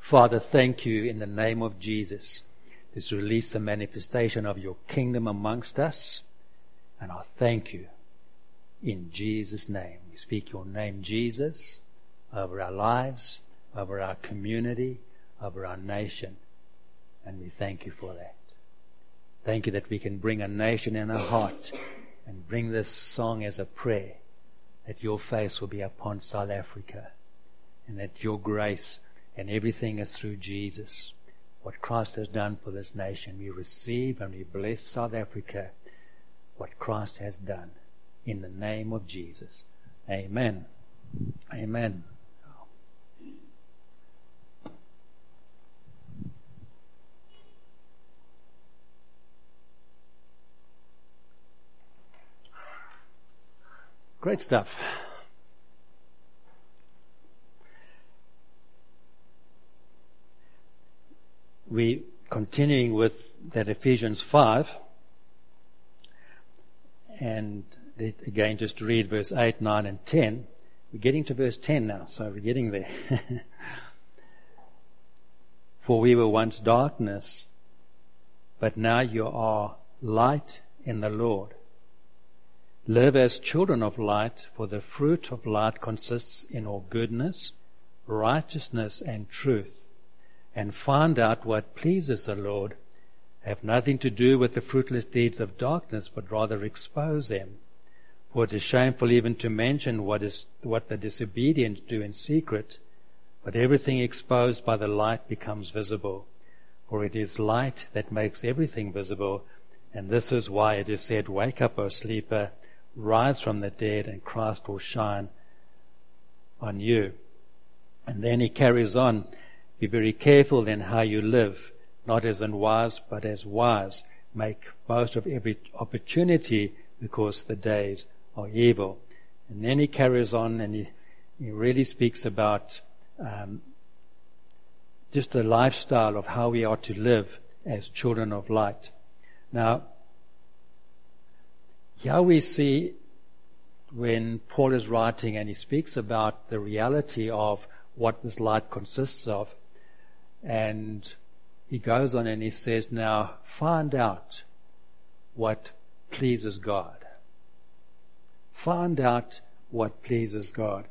Father, thank you in the name of Jesus. This release a manifestation of your kingdom amongst us. And I thank you in Jesus' name. We speak your name, Jesus, over our lives, over our community, over our nation. And we thank you for that. Thank you that we can bring a nation in our heart and bring this song as a prayer, that your face will be upon South Africa and that your grace and everything is through Jesus. What Christ has done for this nation, we receive and we bless South Africa, what Christ has done in the name of Jesus. Amen. Amen. Great stuff. We continuing with that Ephesians 5, and again just read verse 8, 9 and 10. We're getting to verse 10 now, so we're getting there. For we were once darkness, but now you are light in the Lord. Live as children of light, for the fruit of light consists in all goodness, righteousness and truth. And find out what pleases the Lord. Have nothing to do with the fruitless deeds of darkness, but rather expose them. For it is shameful even to mention what the disobedient do in secret, but everything exposed by the light becomes visible. For it is light that makes everything visible, and this is why it is said, wake up, O sleeper, rise from the dead, and Christ will shine on you. And then he carries on, be very careful then how you live, not as unwise, but as wise. Make most of every opportunity, because the days are evil. And then he carries on, and he really speaks about just a lifestyle of how we are to live as children of light. Now, here we see when Paul is writing and he speaks about the reality of what this light consists of, and he goes on and he says, now find out what pleases God. Find out what pleases God.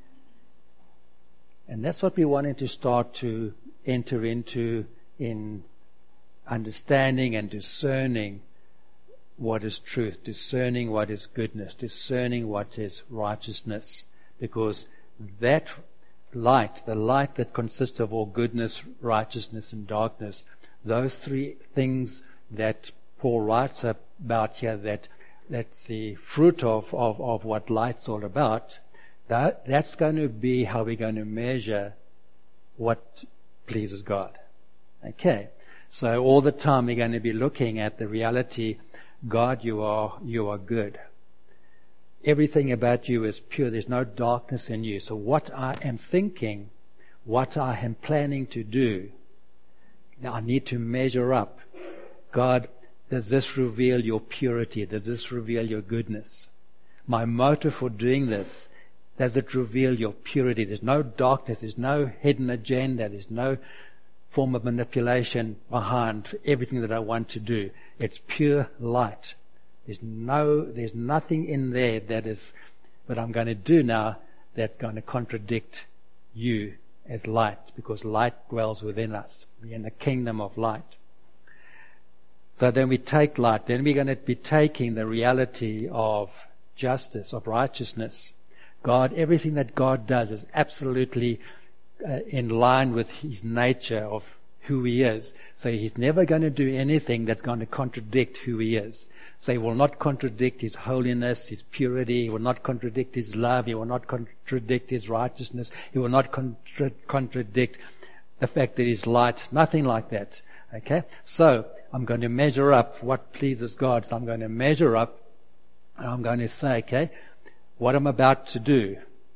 And that's what we wanted to start to enter into in understanding and discerning what is truth, discerning what is goodness, discerning what is righteousness. Because that light, the light that consists of all goodness, righteousness and darkness, those three things that Paul writes about here, that's the fruit of what light's all about, that's going to be how we're going to measure what pleases God. Okay. So all the time we're going to be looking at the reality, God, you are good. Everything about you is pure. There's no darkness in you. So what I am thinking, what I am planning to do, now I need to measure up. God, does this reveal your purity? Does this reveal your goodness? My motive for doing this, does it reveal your purity? There's no darkness. There's no hidden agenda. There's no form of manipulation behind everything that I want to do. It's pure light. There's nothing in there that I'm going to do now that's going to contradict you as light, because light dwells within us. We're in the kingdom of light. So then we take light, then we're going to be taking the reality of justice, of righteousness. God, everything that God does is absolutely in line with His nature of who He is. So He's never going to do anything that's going to contradict who He is. So He will not contradict His holiness, His purity. He will not contradict His love. He will not contradict His righteousness. He will not contradict the fact that He's light. Nothing like that. Okay? So I'm going to measure up what pleases God. So I'm going to measure up, and I'm going to say, okay, what I'm about to do,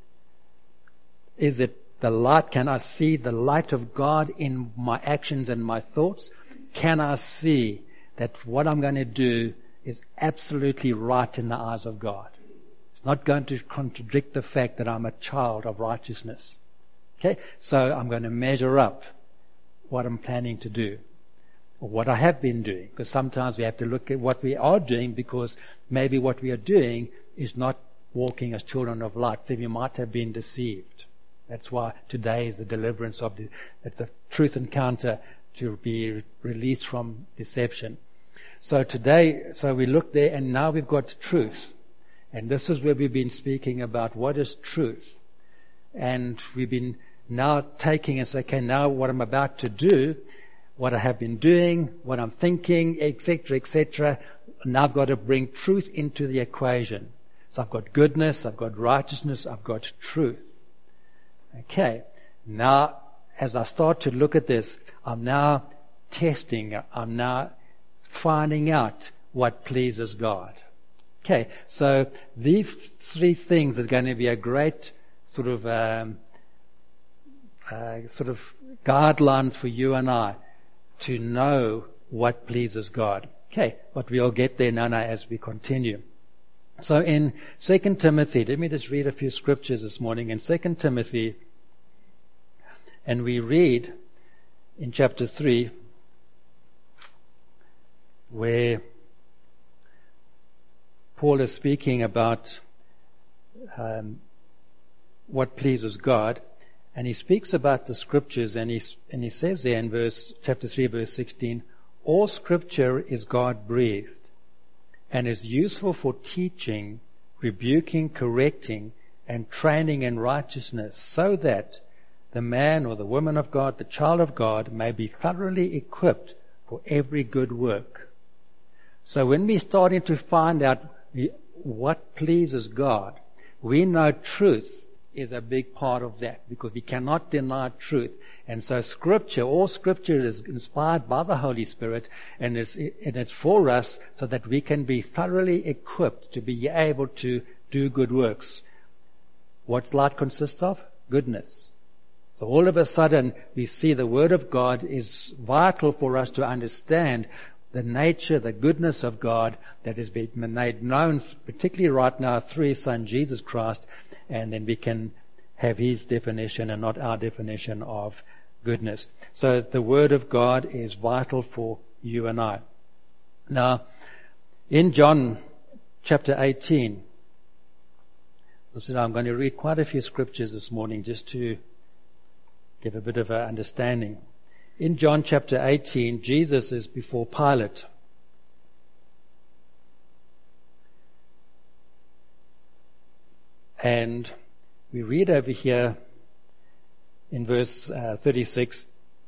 is it the light? Can I see the light of God in my actions and my thoughts? Can I see that what I'm going to do is absolutely right in the eyes of God? It's not going to contradict the fact that I'm a child of righteousness. Okay? So I'm going to measure up. what I'm planning to do, or what I have been doing. Because sometimes we have to look at what we are doing, because maybe what we are doing is not walking as children of light. So we might have been deceived. That's why today is the deliverance of it's a truth encounter to be released from deception. So today, we look there, and now we've got truth. And this is where we've been speaking about what is truth. And we've been now taking and saying, okay, now what I'm about to do, what I have been doing, what I'm thinking, etc., now I've got to bring truth into the equation. So I've got goodness, I've got righteousness, I've got truth. Okay, now as I start to look at this, I'm now testing, I'm now finding out what pleases God. Okay, so these three things are going to be a great sort of guidelines for you and I to know what pleases God. Okay, but we'll get there now as we continue. So in 2 Timothy, let me just read a few scriptures this morning. In 2 Timothy, and we read in chapter 3, where Paul is speaking about what pleases God, and he speaks about the scriptures, and he says there in chapter 3, verse 16, all scripture is God-breathed and is useful for teaching, rebuking, correcting, and training in righteousness, so that the man or the woman of God, the child of God, may be thoroughly equipped for every good work. So when we're starting to find out what pleases God, we know truth is a big part of that, because we cannot deny truth. And so all scripture is inspired by the Holy Spirit, and it's for us so that we can be thoroughly equipped to be able to do good works. What's light consists of? Goodness. So all of a sudden we see the Word of God is vital for us to understand the nature, the goodness of God that has been made known, particularly right now through His Son Jesus Christ, and then we can have His definition and not our definition of goodness. So the Word of God is vital for you and I. Now, in John chapter 18, I'm going to read quite a few scriptures this morning just to give a bit of an understanding. In John chapter 18, Jesus is before Pilate. And we read over here in verse 36,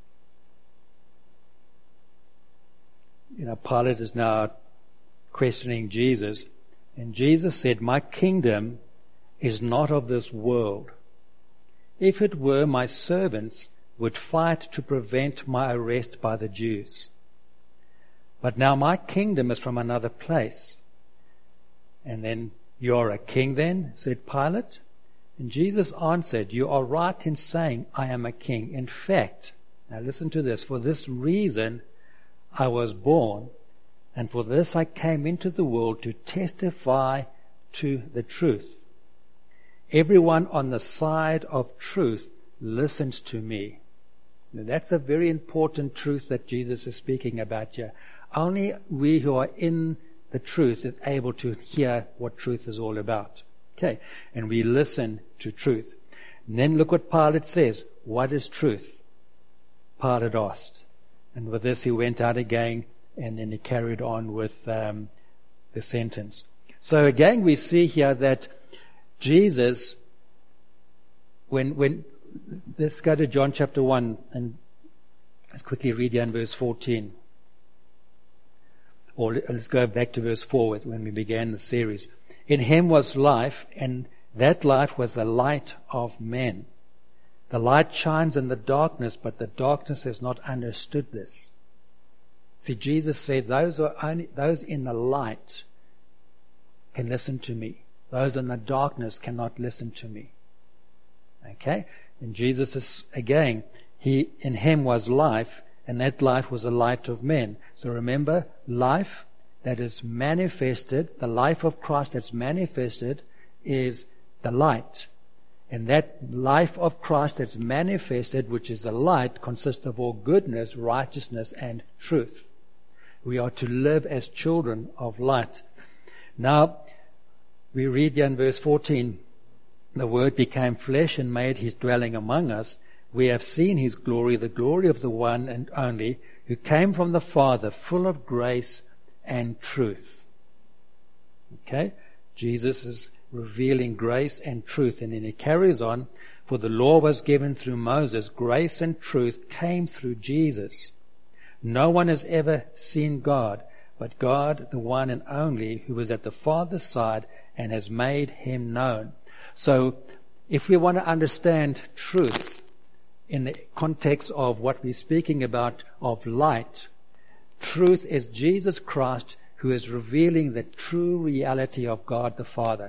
Pilate is now questioning Jesus. And Jesus said, my kingdom is not of this world. If it were, my servants would fight to prevent my arrest by the Jews. But now my kingdom is from another place. And then, you are a king then, said Pilate. And Jesus answered, you are right in saying I am a king. In fact, now listen to this, for this reason I was born, and for this I came into the world to testify to the truth. Everyone on the side of truth listens to me. Now, that's a very important truth that Jesus is speaking about here. Only we who are in the truth is able to hear what truth is all about. Okay, and we listen to truth. And then look what Pilate says. What is truth? Pilate asked. And with this he went out again, and then he carried on with the sentence. So again we see here that Jesus, when let's go to John chapter 1 and let's quickly read here in verse 14. Or let's go back to verse 4 when we began the series. In Him was life, and that life was the light of men. The light shines in the darkness, but the darkness has not understood this. See, Jesus said, those in the light can listen to me. Those in the darkness cannot listen to me. Okay? And Jesus is, again, in Him was life, and that life was the light of men. So remember, life that is manifested, the life of Christ that's manifested is the light. And that life of Christ that's manifested, which is the light, consists of all goodness, righteousness, and truth. We are to live as children of light. Now, we read here in verse 14, the Word became flesh and made his dwelling among us. We have seen his glory, the glory of the one and only, who came from the Father, full of grace and truth. Okay? Jesus is revealing grace and truth. And then he carries on, for the law was given through Moses. Grace and truth came through Jesus. No one has ever seen God, but God, the one and only, who is at the Father's side and has made him known. So, if we want to understand truth in the context of what we're speaking about of light, truth is Jesus Christ who is revealing the true reality of God the Father.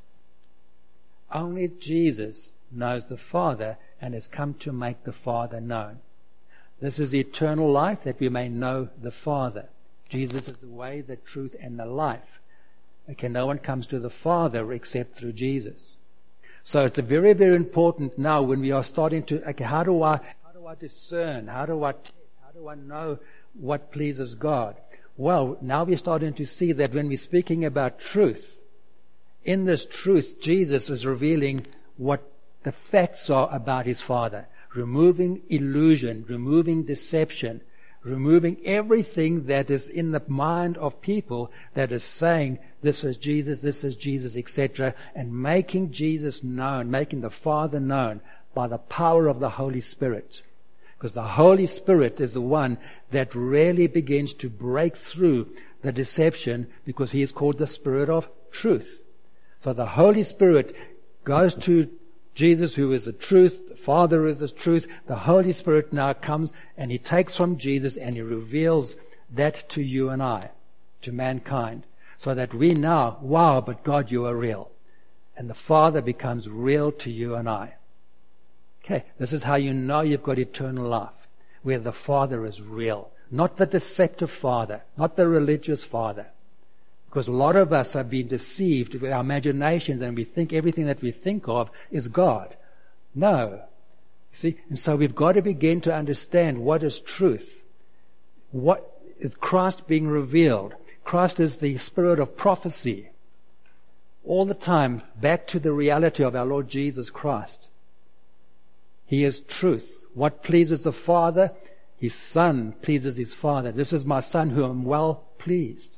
Only Jesus knows the Father and has come to make the Father known. This is the eternal life, that we may know the Father. Jesus is the way, the truth, and the life. Okay, no one comes to the Father except through Jesus. So it's very, very important now when we are starting to, okay, how do I discern? How do I know what pleases God? Well, now we're starting to see that when we're speaking about truth, in this truth, Jesus is revealing what the facts are about his Father, removing illusion, removing deception, removing everything that is in the mind of people that is saying, this is Jesus, etc., and making Jesus known, making the Father known by the power of the Holy Spirit. Because the Holy Spirit is the one that really begins to break through the deception, because he is called the Spirit of truth. So the Holy Spirit goes to Jesus, who is the truth, the Father is the truth. The Holy Spirit now comes and he takes from Jesus and he reveals that to you and I, to mankind, so that we now, wow, but God, you are real. And the Father becomes real to you and I. Okay, this is how you know you've got eternal life, where the Father is real. Not the deceptive Father, not the religious Father. Because a lot of us have been deceived with our imaginations and we think everything that we think of is God. No. See, and so we've got to begin to understand what is truth. What is Christ being revealed? Christ is the spirit of prophecy. All the time, back to the reality of our Lord Jesus Christ. He is truth. What pleases the Father, his Son pleases his Father. This is my Son who am well pleased.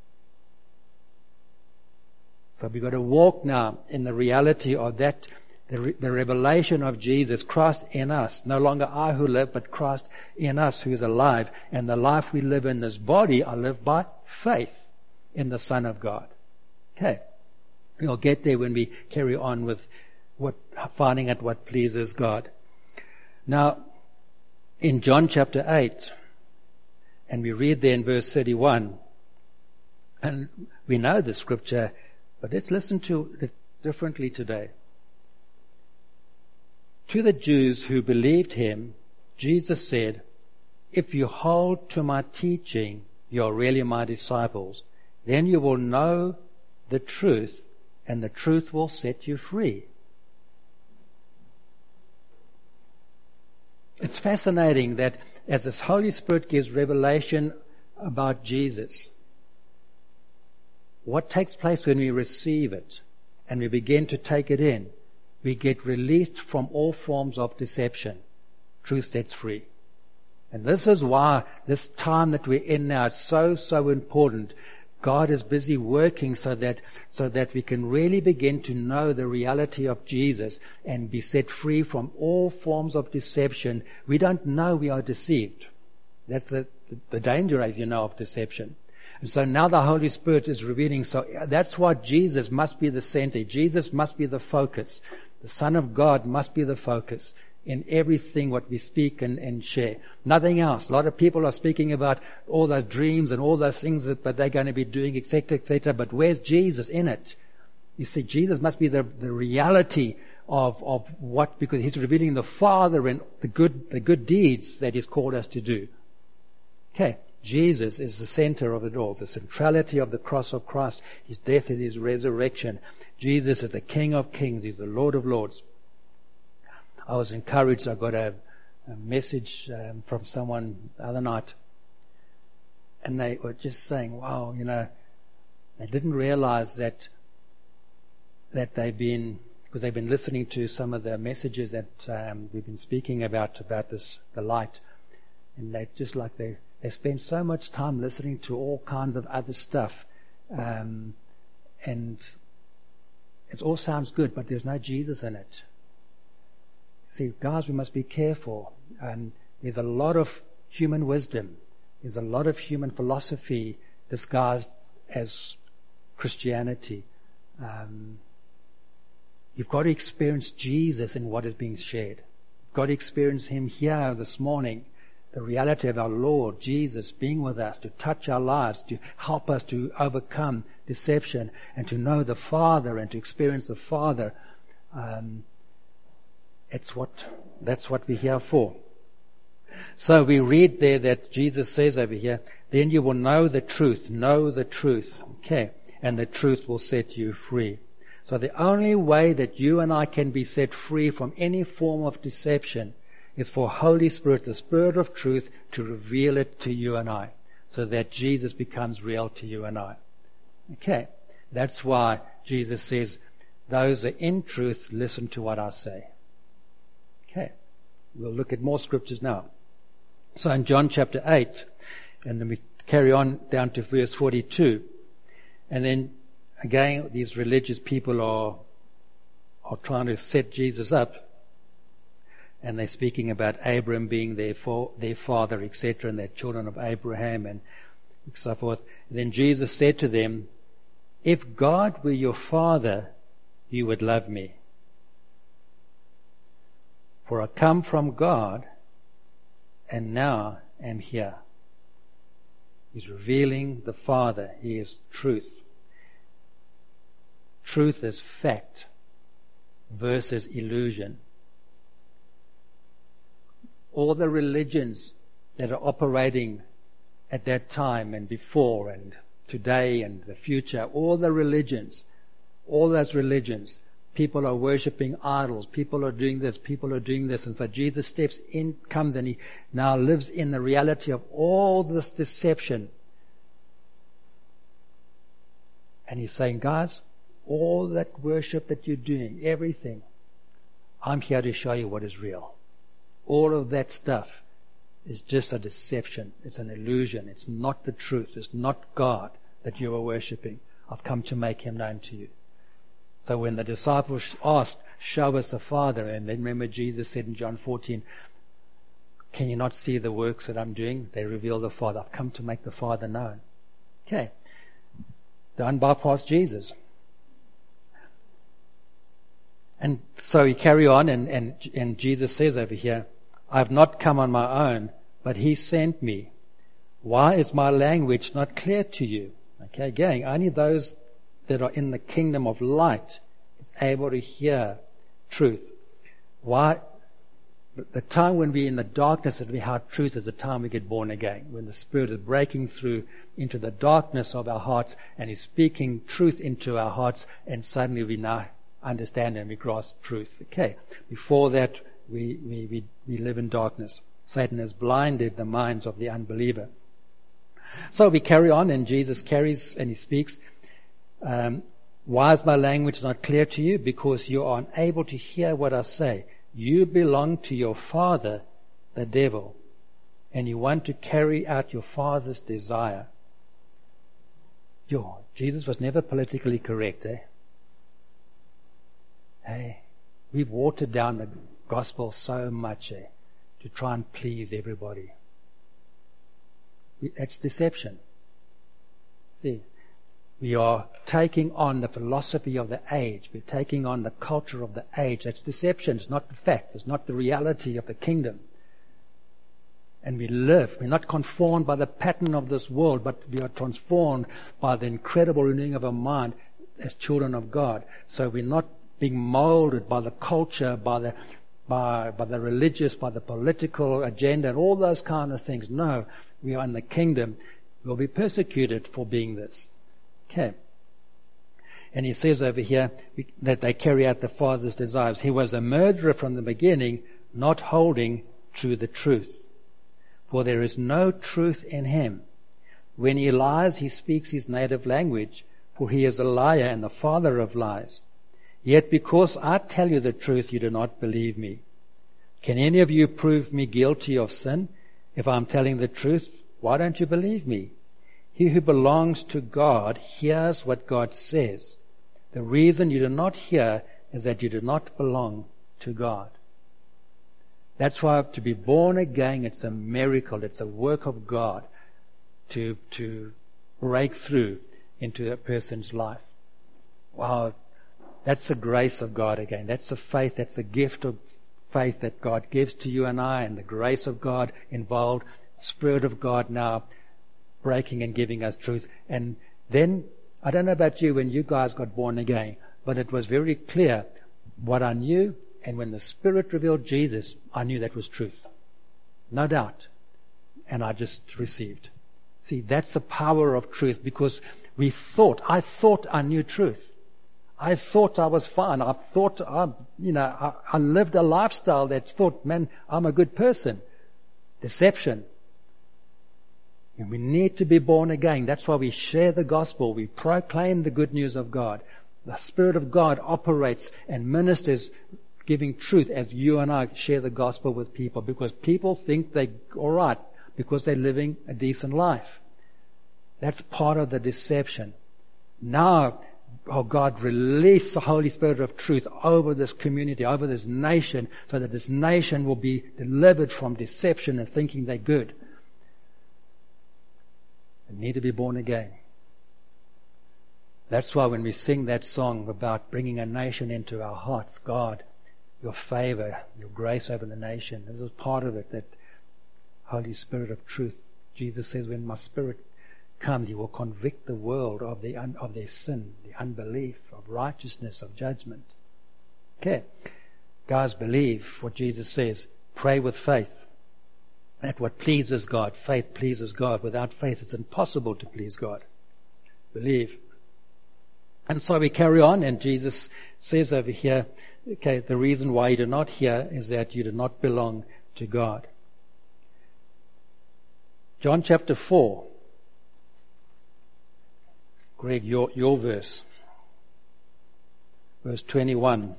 So we've got to walk now in the reality of that, the revelation of Jesus, Christ in us. No longer I who live, but Christ in us who is alive. And the life we live in this body, I live by faith in the Son of God. Okay. We'll get there when we carry on with finding out what pleases God. Now, in John chapter 8, and we read there in verse 31, and we know the scripture, but let's listen to it differently today. To the Jews who believed him, Jesus said, if you hold to my teaching, you are really my disciples. Then you will know the truth, and the truth will set you free. It's fascinating that as this Holy Spirit gives revelation about Jesus, what takes place when we receive it and we begin to take it in? We get released from all forms of deception. Truth sets free. And this is why this time that we're in now is so important. God is busy working so that we can really begin to know the reality of Jesus and be set free from all forms of deception. We don't know we are deceived. That's the danger, as you know, of deception. And so now the Holy Spirit is revealing. So that's why Jesus must be the center. Jesus must be the focus. The Son of God must be the focus in everything what we speak and share. Nothing else. A lot of people are speaking about all those dreams and all those things that they're going to be doing, etc., etc. But where's Jesus in it? You see, Jesus must be the reality of what, because he's revealing the Father and the good deeds that he's called us to do. Okay. Jesus is the center of it all, the centrality of the cross of Christ, his death and his resurrection. Jesus is the King of Kings. He's the Lord of Lords. I was encouraged. I got a message from someone the other night, and they were just saying, wow, they didn't realize that they've been, because they've been listening to some of the messages that we've been speaking about this, the light, and they just like they spend so much time listening to all kinds of other stuff, and it all sounds good, but there's no Jesus in it. See, guys, we must be careful. There's a lot of human wisdom. There's a lot of human philosophy disguised as Christianity. You've got to experience Jesus in what is being shared. You've got to experience Him here this morning. The reality of our Lord Jesus being with us, to touch our lives, to help us to overcome deception, and to know the Father and to experience the Father. That's what we're here for. So we read there that Jesus says over here, then you will know the truth. Know the truth. Okay. And the truth will set you free. So the only way that you and I can be set free from any form of deception is for Holy Spirit, the Spirit of truth, to reveal it to you and I, so that Jesus becomes real to you and I. Okay. That's why Jesus says, those are in truth, listen to what I say. Okay. We'll look at more scriptures now. So in John chapter 8, and then we carry on down to verse 42, and then again, these religious people are trying to set Jesus up, and they're speaking about Abraham being their father, etc., and they're children of Abraham, and so forth. And then Jesus said to them, if God were your father, you would love me. For I come from God, and now am here. He's revealing the Father. He is truth. Truth is fact versus illusion. All the religions that are operating at that time and before and today and the future, all those religions, people are worshipping idols, people are doing this, and so Jesus steps in, comes, and He now lives in the reality of all this deception. And He's saying, guys, all that worship that you're doing, everything, I'm here to show you what is real. All of that stuff is just a deception. It's an illusion. It's not the truth. It's not God that you are worshipping. I've come to make Him known to you. So when the disciples asked, show us the Father, and then remember Jesus said in John 14, can you not see the works that I'm doing? They reveal the Father. I've come to make the Father known. Okay. Don't bypass Jesus. And so we carry on, and Jesus says over here, I have not come on my own, but He sent me. Why is my language not clear to you? Okay, again, only those that are in the kingdom of light is able to hear truth. Why? The time when we're in the darkness of our truth is the time we get born again. When the Spirit is breaking through into the darkness of our hearts and is speaking truth into our hearts, and suddenly we now understand and we grasp truth. Okay. Before that, we live in darkness. Satan has blinded the minds of the unbeliever. So we carry on, and Jesus carries and He speaks. Why is my language not clear to you? Because you are unable to hear what I say. You belong to your father, the devil, and you want to carry out your father's desire. Jesus was never politically correct, eh? Hey, we've watered down the gospel so much, to try and please everybody. That's deception. See, we are taking on the philosophy of the age. We're taking on the culture of the age. That's deception. It's not the fact. It's not the reality of the kingdom. And we're not conformed by the pattern of this world, but we are transformed by the incredible renewing of our mind as children of God. So we're not being molded by the culture, by the religious, by the political agenda, and all those kind of things. No, we are in the kingdom. We'll be persecuted for being this. Okay. And he says over here that they carry out the Father's desires. He was a murderer from the beginning, not holding to the truth. For there is no truth in him. When he lies, he speaks his native language, for he is a liar and the father of lies. Yet because I tell you the truth, you do not believe me. Can any of you prove me guilty of sin? If I'm telling the truth, why don't you believe me? He who belongs to God hears what God says. The reason you do not hear is that you do not belong to God. That's why to be born again, it's a miracle. It's a work of God to break through into a person's life. Wow, that's the grace of God again. That's a faith, that's a gift of faith that God gives to you and I, and the grace of God involved, Spirit of God now breaking and giving us truth. And then, I don't know about you when you guys got born again, but it was very clear what I knew, and when the Spirit revealed Jesus, I knew that was truth. No doubt. And I just received. See, that's the power of truth, because I thought I knew truth. I thought I was fine. I thought I lived a lifestyle that thought, man, I'm a good person. Deception. And we need to be born again. That's why we share the gospel. We proclaim the good news of God. The Spirit of God operates and ministers giving truth as you and I share the gospel with people, because people think they're all right because they're living a decent life. That's part of the deception. Now, God, release the Holy Spirit of truth over this community, over this nation, so that this nation will be delivered from deception and thinking they're good. They need to be born again. That's why when we sing that song about bringing a nation into our hearts, God, your favor, your grace over the nation, this is part of it, that Holy Spirit of truth. Jesus says, when my Spirit comes, He will convict the world of their sin, the unbelief, of righteousness, of judgment. Okay. Guys, believe what Jesus says. Pray with faith. That's what pleases God. Faith pleases God. Without faith, it's impossible to please God. Believe. And so we carry on, and Jesus says over here, okay, the reason why you do not hear is that you do not belong to God. John chapter 4. Greg, your verse. Verse 21.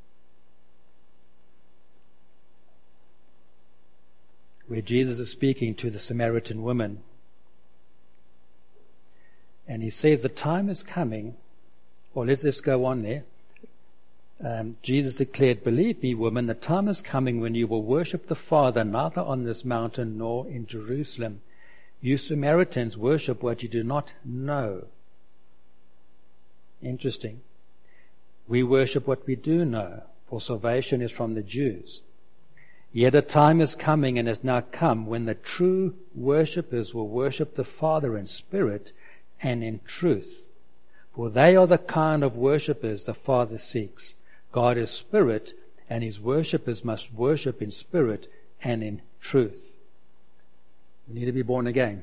Where Jesus is speaking to the Samaritan woman. And He says, the time is coming. Or let's go on there. Jesus declared, believe me, woman, the time is coming when you will worship the Father neither on this mountain nor in Jerusalem. You Samaritans worship what you do not know. Interesting. We worship what we do know, for salvation is from the Jews. Yet a time is coming and has now come when the true worshippers will worship the Father in spirit and in truth. For they are the kind of worshippers the Father seeks. God is spirit, and His worshippers must worship in spirit and in truth. We need to be born again.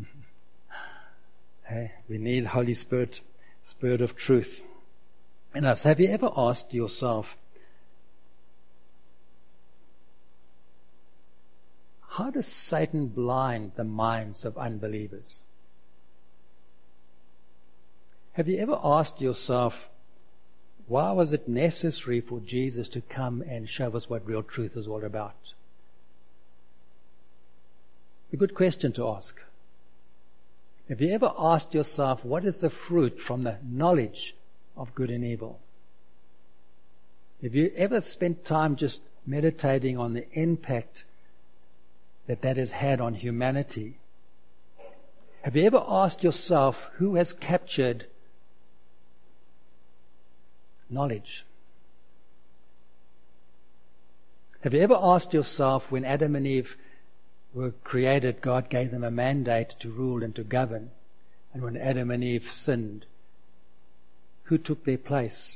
We need Holy Spirit, Spirit of truth. And have you ever asked yourself, how does Satan blind the minds of unbelievers? Have you ever asked yourself, why was it necessary for Jesus to come and show us what real truth is all about? It's a good question to ask. Have you ever asked yourself, what is the fruit from the knowledge of good and evil? Have you ever spent time just meditating on the impact that has had on humanity? Have you ever asked yourself, who has captured knowledge? Have you ever asked yourself, when Adam and Eve were created, God gave them a mandate to rule and to govern. And when Adam and Eve sinned, who took their place?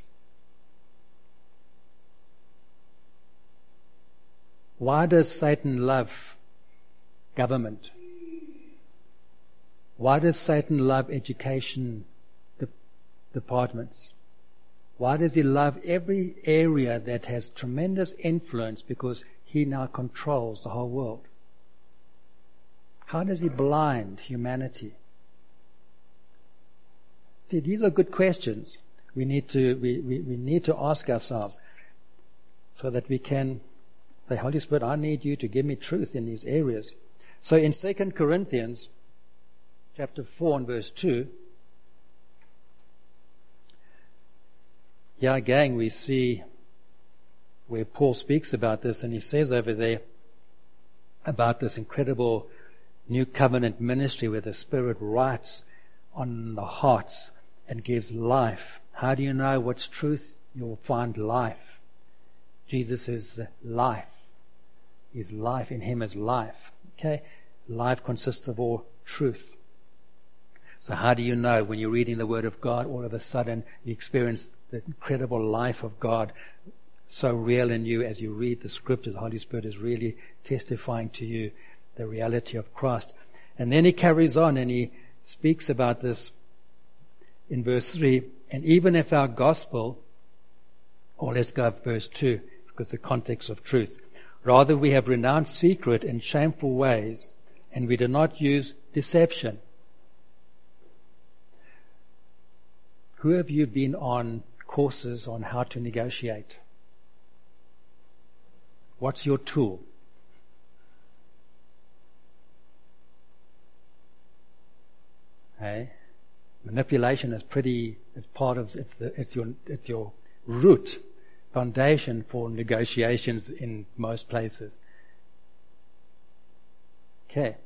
Why does Satan love government? Why does Satan love education, departments? Why does he love every area that has tremendous influence? Because he now controls the whole world. How does he blind humanity? See, these are good questions we need to ask ourselves so that we can say, Holy Spirit, I need you to give me truth in these areas. So in 2 Corinthians chapter 4 and verse 2, here again we see where Paul speaks about this, and he says over there about this incredible new covenant ministry where the Spirit writes on the hearts and gives life. How do you know what's truth? You'll find life. Jesus is life. His life, in him is life. Okay? Life consists of all truth. So how do you know when you're reading the Word of God, all of a sudden you experience the incredible life of God so real in you as you read the Scriptures? The Holy Spirit is really testifying to you the reality of Christ. And then he carries on and he speaks about this in verse 3. And even if our gospel, or let's go verse 2, because the context of truth. Rather we have renounced secret and shameful ways, and we do not use deception. Who have you been on courses on how to negotiate? What's your tool? Hey? Manipulation is it's part of, it's your root, foundation for negotiations in most places. Okay.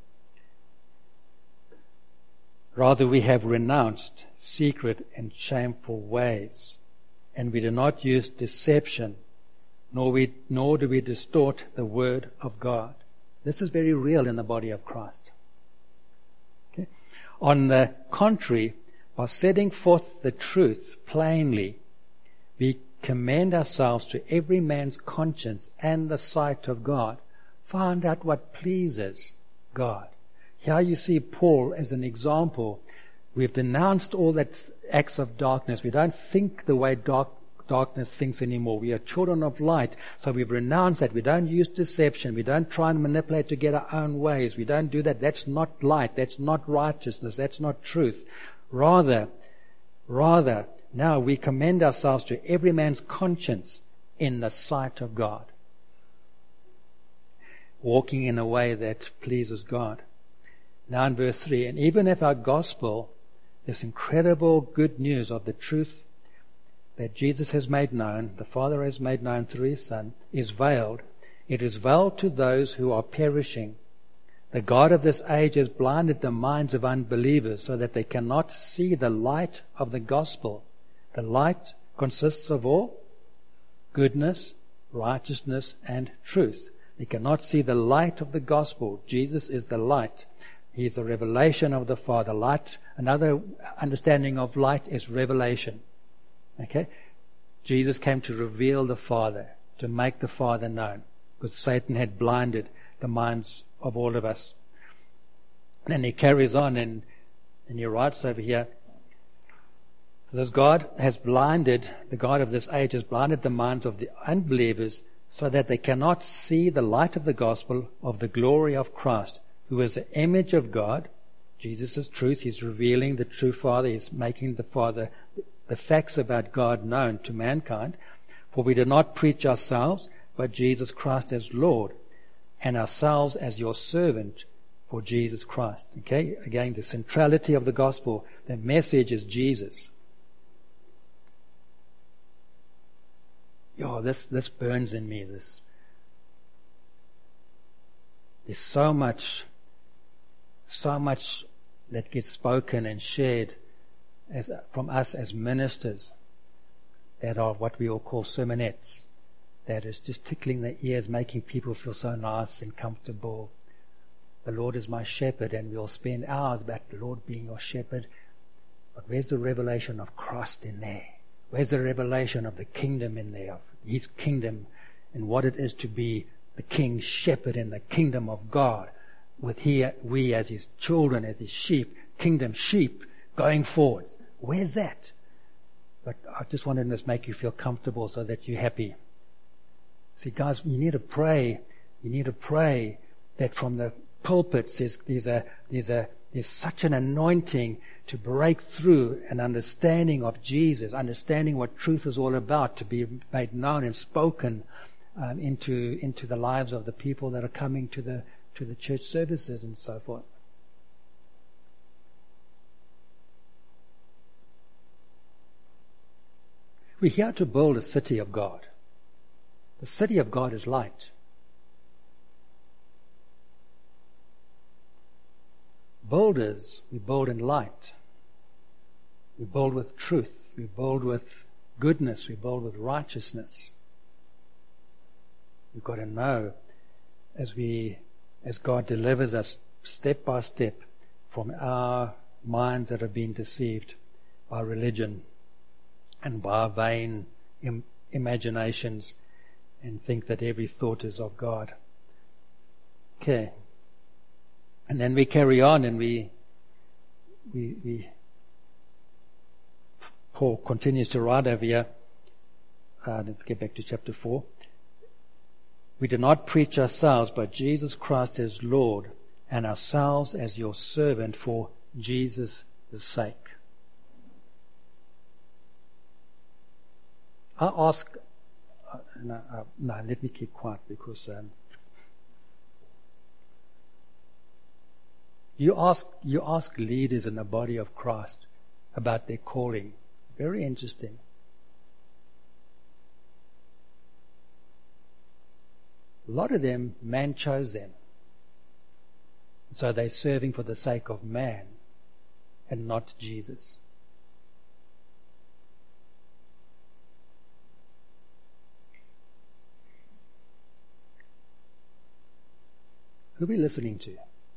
Rather we have renounced secret and shameful ways, and we do not use deception, nor do we distort the word of God. This is very real in the body of Christ. Okay. On the contrary, by setting forth the truth plainly, we commend ourselves to every man's conscience and the sight of God. Find out what pleases God. Here you see Paul as an example. We've denounced all that acts of darkness. We don't think the way darkness thinks anymore. We are children of light. So we've renounced that. We don't use deception. We don't try and manipulate to get our own ways. We don't do that. That's not light. That's not righteousness. That's not truth. Rather, now we commend ourselves to every man's conscience in the sight of God. Walking in a way that pleases God. Now in verse 3, and even if our gospel, this incredible good news of the truth that Jesus has made known, the Father has made known through His Son, is veiled, it is veiled to those who are perishing. The God of this age has blinded the minds of unbelievers so that they cannot see the light of the gospel. The light consists of all goodness, righteousness, and truth. They cannot see the light of the gospel. Jesus is the light. He is the revelation of the Father. Light, another understanding of light is revelation. Okay? Jesus came to reveal the Father, to make the Father known, because Satan had blinded the minds of all of us. And then he carries on and he writes over here, this God has blinded, the God of this age has blinded the minds of the unbelievers so that they cannot see the light of the gospel of the glory of Christ, who is the image of God. Jesus is truth. He's revealing the true Father. He's making the Father, the facts about God known to mankind. For we do not preach ourselves, but Jesus Christ as Lord, and ourselves as your servant for Jesus Christ. Okay? Again, the centrality of the gospel, the message is Jesus. This burns in me. There's so much that gets spoken and shared from us as ministers that are what we all call sermonettes. That is just tickling the ears, making people feel so nice and comfortable. The Lord is my shepherd, and we'll spend hours about the Lord being your shepherd. But where's the revelation of Christ in there? Where's the revelation of the kingdom in there, of His kingdom and what it is to be the King's shepherd in the kingdom of God, with we as His children, as His sheep, kingdom sheep, going forward? Where's that? but I just wanted to make you feel comfortable so that you're happy. See, guys, you need to pray. You need to pray that from the pulpits there's such an anointing to break through an understanding of Jesus, understanding what truth is all about, to be made known and spoken into the lives of the people that are coming to the church services and so forth. We're here to build a city of God. The city of God is light. Builders, we build in light. We build with truth. We build with goodness. We build with righteousness. We've got to know as God delivers us step by step from our minds that have been deceived by religion and by vain imaginations, and think that every thought is of God. Okay. And then we carry on, and we Paul continues to write over here. Let's get back to chapter 4. We do not preach ourselves, but Jesus Christ as Lord, and ourselves as your servant for Jesus' sake. I ask, no, let me keep quiet, because you ask leaders in the body of Christ about their calling. It's very interesting. A lot of them, man chose them. So they're serving for the sake of man and not Jesus. Who are we listening to?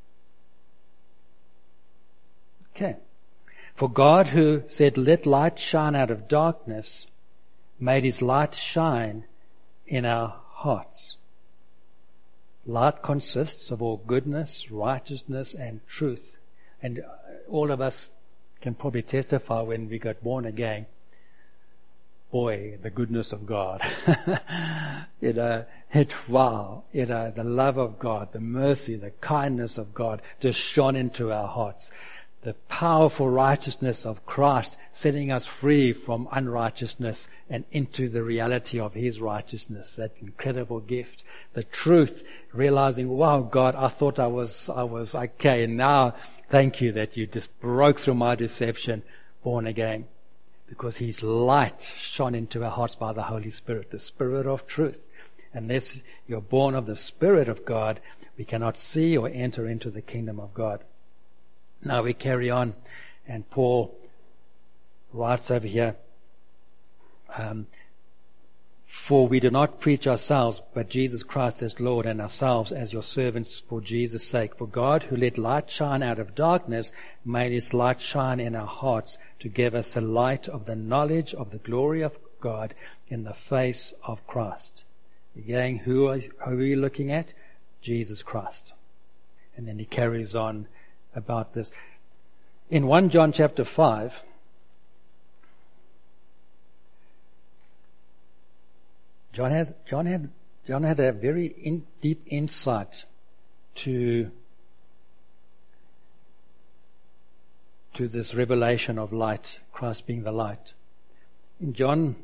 Okay. For God, who said, "Let light shine out of darkness," made His light shine in our hearts. Light consists of all goodness, righteousness, and truth. And all of us can probably testify when we got born again. Boy, the goodness of God. The love of God, the mercy, the kindness of God just shone into our hearts. The powerful righteousness of Christ setting us free from unrighteousness and into the reality of His righteousness, that incredible gift. The truth, realizing, wow, God, I thought I was okay, and now thank you that you just broke through my deception, born again. Because His light shone into our hearts by the Holy Spirit, the Spirit of truth. Unless you're born of the Spirit of God, we cannot see or enter into the kingdom of God. Now we carry on, and Paul writes over here, for we do not preach ourselves, but Jesus Christ as Lord, and ourselves as your servants for Jesus' sake. For God, who let light shine out of darkness, made His light shine in our hearts to give us the light of the knowledge of the glory of God in the face of Christ. Again, who are we looking at? Jesus Christ. And then he carries on about this. In 1 John chapter 5, John had a very deep insight to this revelation of light, Christ being the light. In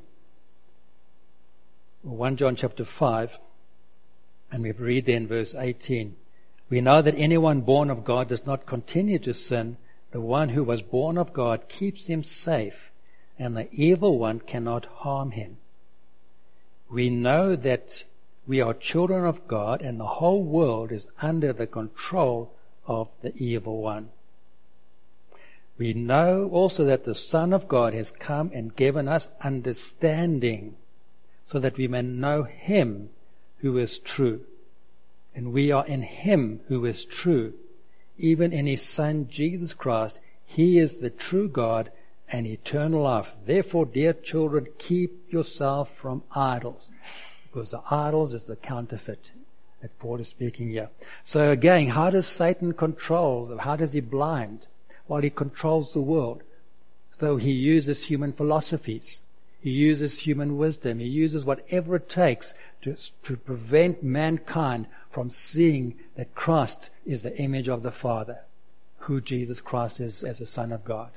1 John chapter 5, and we read there in verse 18, we know that anyone born of God does not continue to sin. The one who was born of God keeps him safe, and the evil one cannot harm him. We know that we are children of God, and the whole world is under the control of the evil one. We know also that the Son of God has come and given us understanding, so that we may know Him who is true. And we are in Him who is true, even in His Son Jesus Christ. He is the true God and eternal life. Therefore, dear children, keep yourself from idols, because the idols is the counterfeit that Paul is speaking here. So again, how does Satan control? How does he blind? Well, he controls the world though he uses human philosophies. He uses human wisdom. He uses whatever it takes to prevent mankind from seeing that Christ is the image of the Father, who Jesus Christ is as the Son of God.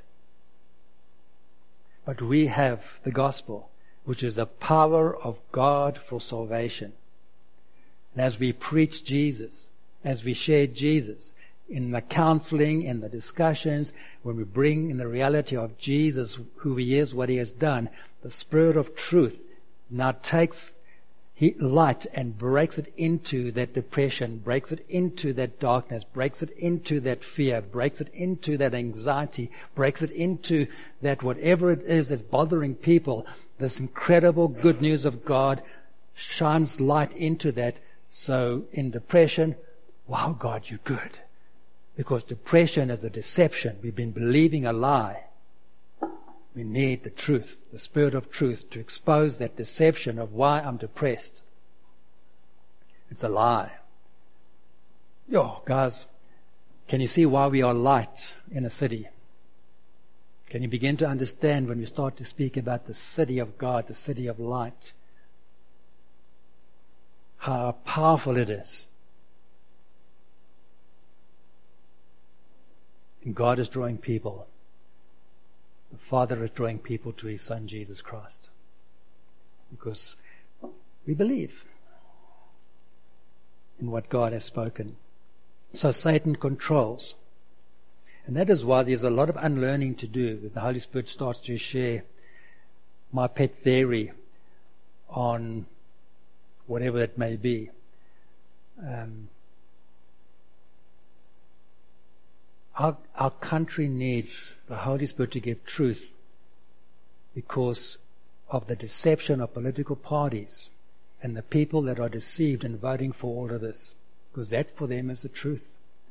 But we have the gospel, which is the power of God for salvation. And as we preach Jesus, as we share Jesus, in the counseling, in the discussions, when we bring in the reality of Jesus, who He is, what He has done, the Spirit of truth now takes light and breaks it into that depression, breaks it into that darkness, breaks it into that fear, breaks it into that anxiety, breaks it into that whatever it is that's bothering people. This incredible good news of God shines light into that. So in depression, wow, God, you're good. Because depression is a deception. We've been believing a lie. We need the truth, the Spirit of truth, to expose that deception of why I'm depressed. It's a lie. Yo, guys, can you see why we are light in a city? Can you begin to understand when we start to speak about the city of God, the city of light? How powerful it is. And God is drawing people. The Father is drawing people to His Son, Jesus Christ. Because we believe in what God has spoken. So Satan controls. And that is why there's a lot of unlearning to do. The Holy Spirit starts to share my pet theory on whatever it may be. Our country needs the Holy Spirit to give truth because of the deception of political parties and the people that are deceived in voting for all of this, because that for them is the truth.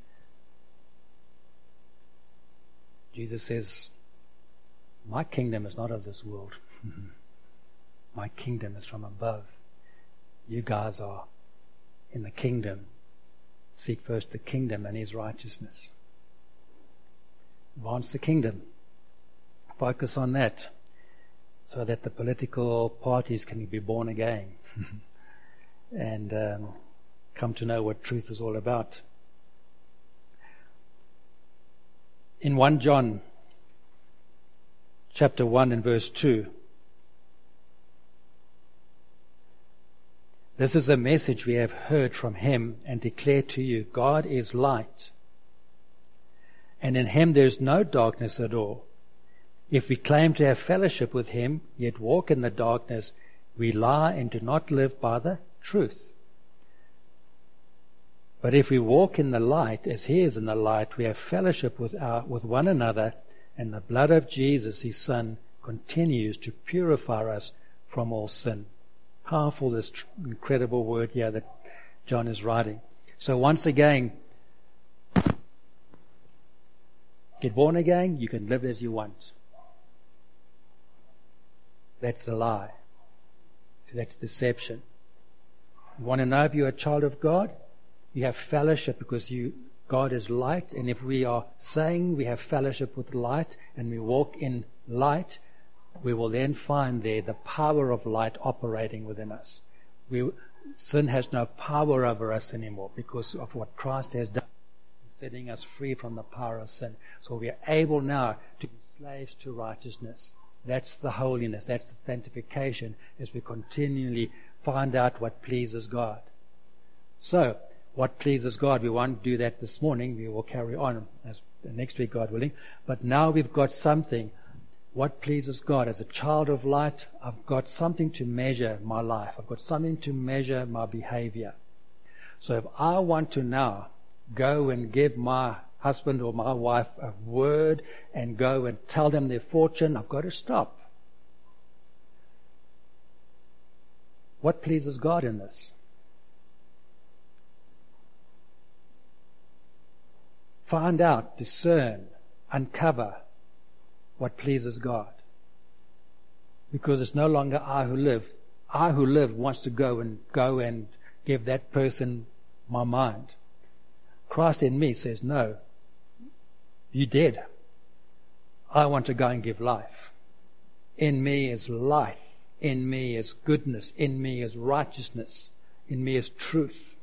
Jesus says, my kingdom is not of this world. My kingdom is from above. You guys are in the kingdom. Seek first the kingdom and His righteousness. Advance the kingdom. Focus on that so that the political parties can be born again and come to know what truth is all about. In 1 John chapter 1 and verse 2, this is the message we have heard from Him and declare to you. God is light, and in Him there is no darkness at all. If we claim to have fellowship with Him, yet walk in the darkness, we lie and do not live by the truth. But if we walk in the light, as He is in the light, we have fellowship with one another, and the blood of Jesus, His Son, continues to purify us from all sin. Powerful, this incredible word here that John is writing. So once again, get born again, you can live as you want. That's the lie. See, that's deception. You want to know if you're a child of God? You have fellowship because God is light, and if we are saying we have fellowship with light and we walk in light, we will then find there the power of light operating within us. Sin has no power over us anymore because of what Christ has done, setting us free from the power of sin. So we are able now to be slaves to righteousness. That's the holiness, that's the sanctification, as we continually find out what pleases God. So, what pleases God? We won't do that this morning. We will carry on as next week, God willing. But now we've got something. What pleases God? As a child of light, I've got something to measure my life. I've got something to measure my behavior. So if I want to now go and give my husband or my wife a word and go and tell them their fortune, I've got to stop. What pleases God in this? Find out, discern, uncover what pleases God. Because it's no longer I who live. I who live wants to go and give that person my mind. Christ in me says, no, you dead. I want to go and give life. In me is life. In me is goodness. In me is righteousness. In me is truth.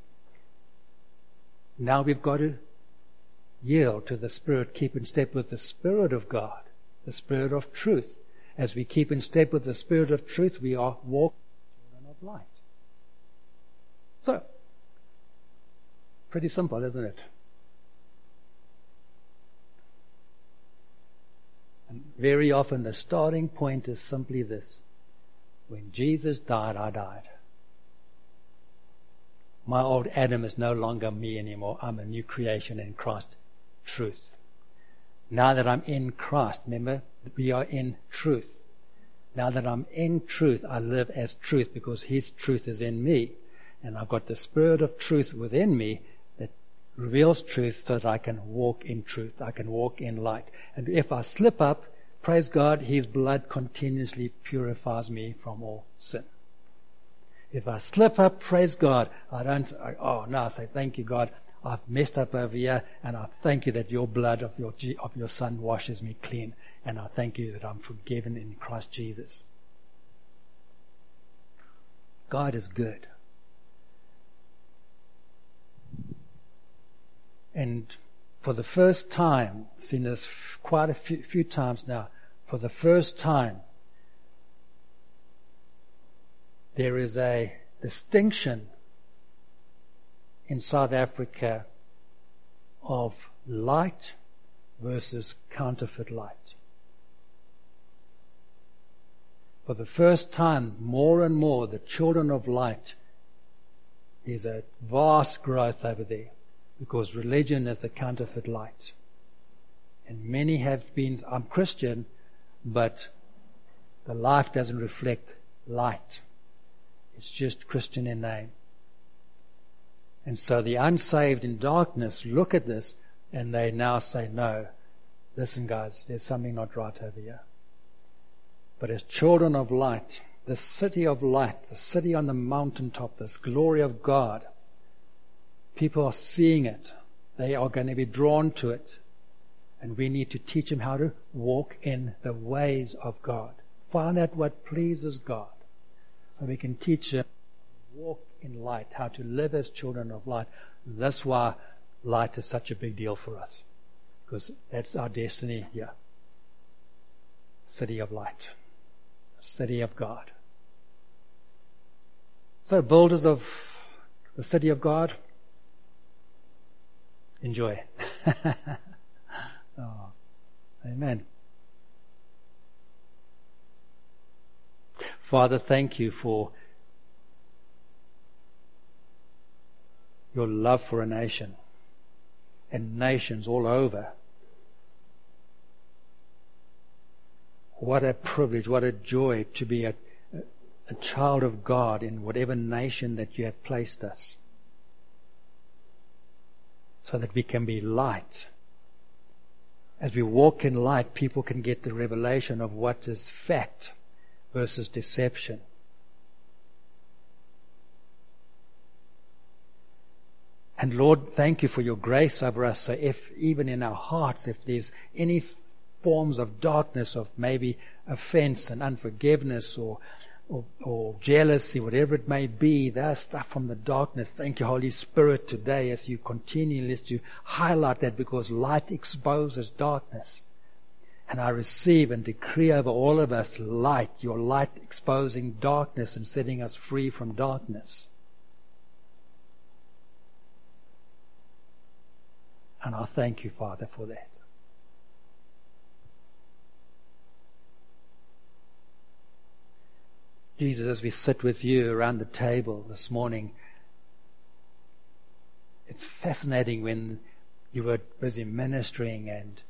Now we've got to yield to the Spirit, keep in step with the Spirit of God, the Spirit of truth. As we keep in step with the Spirit of truth, we are walking children of light. So, pretty simple, isn't it? And very often the starting point is simply this. When Jesus died, I died. My old Adam is no longer me anymore. I'm a new creation in Christ. Truth. Now that I'm in Christ, remember, we are in truth. Now that I'm in truth, I live as truth because His truth is in me. And I've got the Spirit of truth within me that reveals truth so that I can walk in truth. I can walk in light. And if I slip up, praise God, His blood continuously purifies me from all sin. If I slip up, praise God, I say, thank you, God, I've messed up over here, and I thank you that your blood of your Son washes me clean, and I thank you that I'm forgiven in Christ Jesus. God is good. And for the first time, I've seen this quite a few times now, for the first time, there is a distinction in South Africa of light versus counterfeit light. For the first time, more and more, the children of light, there's a vast growth over there because religion is the counterfeit light. And many have been, I'm Christian, but the life doesn't reflect light. It's just Christian in name. And so the unsaved in darkness look at this and they now say, no, listen guys, there's something not right over here. But as children of light, the city of light, the city on the mountaintop, this glory of God, people are seeing it. They are going to be drawn to it. And we need to teach them how to walk in the ways of God. Find out what pleases God. So we can teach them to walk in light, how to live as children of light. That's why light is such a big deal for us. Because that's our destiny here. City of light. City of God. So builders of the city of God, enjoy. Oh, amen. Father, thank you for your love for a nation and nations all over. What a privilege, what a joy to be a child of God in whatever nation that you have placed us, so that we can be light. As we walk in light, people can get the revelation of what is fact versus deception. And Lord, thank you for your grace over us. So if even in our hearts, if there's any forms of darkness, of maybe offense and unforgiveness or jealousy, whatever it may be, that stuff from the darkness. Thank you, Holy Spirit, today as you continue to highlight that, because light exposes darkness. And I receive and decree over all of us light, your light exposing darkness and setting us free from darkness. And I thank you, Father, for that. Jesus, as we sit with you around the table this morning, it's fascinating when you were busy ministering and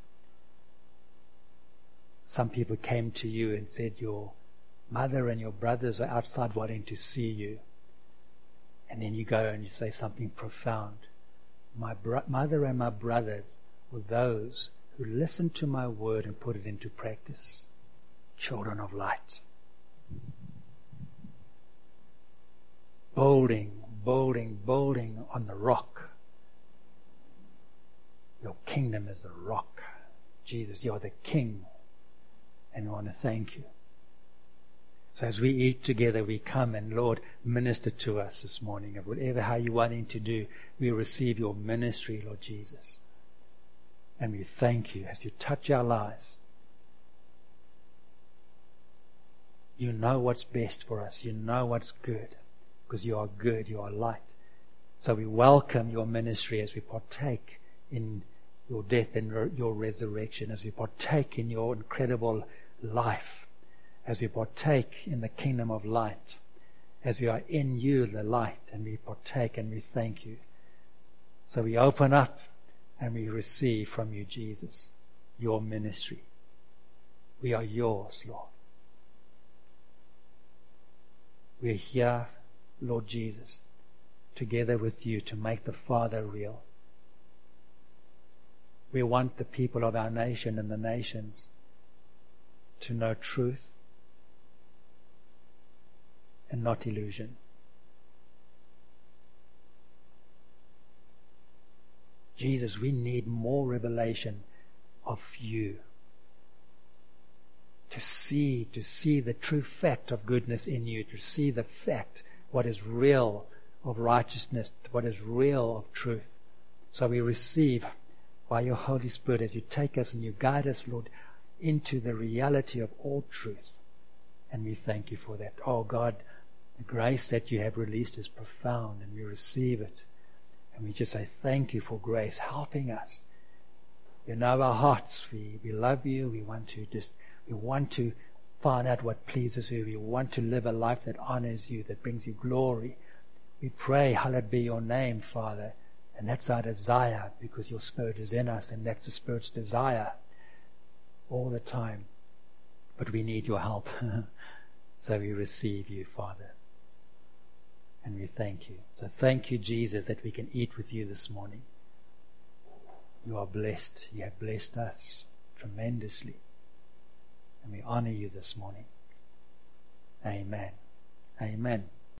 some people came to you and said, your mother and your brothers are outside wanting to see you. And then you go and you say something profound. My mother and my brothers were those who listened to my word and put it into practice. Children of light. Building on the rock. Your kingdom is the rock. Jesus, you're the King And we want to thank you. So as we eat together, we come and Lord, minister to us this morning. Of whatever, how you're wanting to do, we receive your ministry, Lord Jesus. And we thank you as you touch our lives. You know what's best for us. You know what's good. Because you are good, you are light. So we welcome your ministry as we partake in your death and your resurrection, as we partake in your incredible life, as we partake in the kingdom of light, as we are in you, the light, and we partake and we thank you. So we open up and we receive from you, Jesus, your ministry. We are yours, Lord. We are here, Lord Jesus, together with you to make the Father real. We want the people of our nation and the nations to know truth and not illusion. Jesus, we need more revelation of you. To see the true fact of goodness in you, to see the fact, what is real of righteousness, what is real of truth. So we receive by your Holy Spirit as you take us and you guide us, Lord, into the reality of all truth. And we thank you for that. Oh God, the grace that you have released is profound and we receive it. And we just say thank you for grace helping us. You know our hearts. We love you. We want to find out what pleases you. We want to live a life that honors you, that brings you glory. We pray, hallowed be your name, Father. And that's our desire because your Spirit is in us and that's the Spirit's desire all the time. But we need your help. So we receive you, Father. And we thank you. So thank you, Jesus, that we can eat with you this morning. You are blessed. You have blessed us tremendously. And we honor you this morning. Amen. Amen.